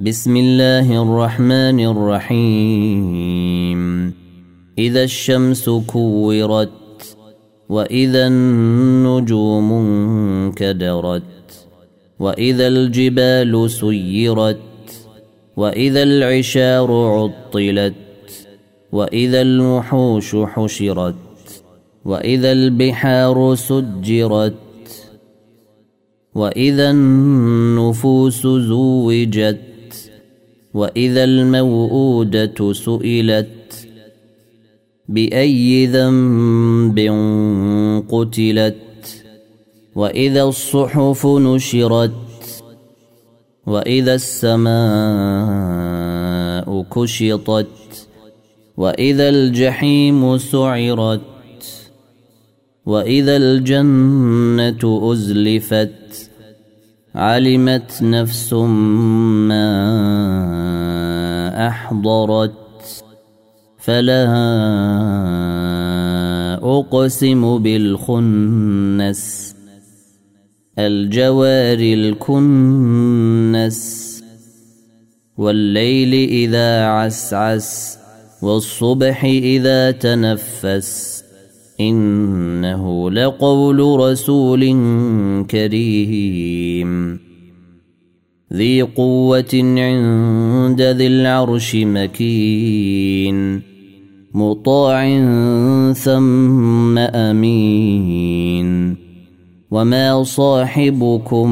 بسم الله الرحمن الرحيم إذا الشمس كورت وإذا النجوم انكدرت وإذا الجبال سيرت وإذا العشار عطلت وإذا الوحوش حشرت وإذا البحار سجرت وإذا النفوس زوجت وإذا الموءودة سئلت بأي ذنب قتلت وإذا الصحف نشرت وإذا السماء كشطت وإذا الجحيم سعرت وإذا الجنة أزلفت علمت نفس ما أحضرت فلا أقسم بالخنس الجوار الكنس والليل إذا عسعس والصبح إذا تنفس إنه لقول رسول كريم ذي قوة عند ذي العرش مكين مطاع ثم أمين وما صاحبكم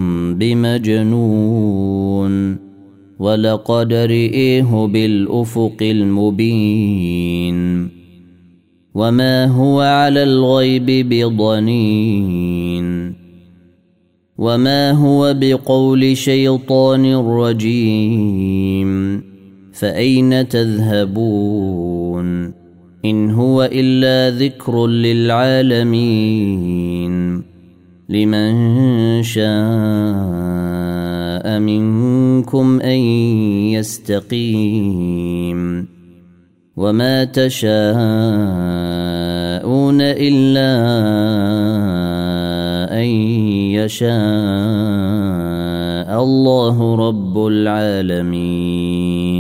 بمجنون ولقد رئيه بالأفق المبين وما هو على الغيب بضنين وما هو بقول شيطان رجيم فأين تذهبون إن هو إلا ذكر للعالمين لمن شاء منكم أن يستقيم وما تشاءون إلا أن يشاء الله رب العالمين.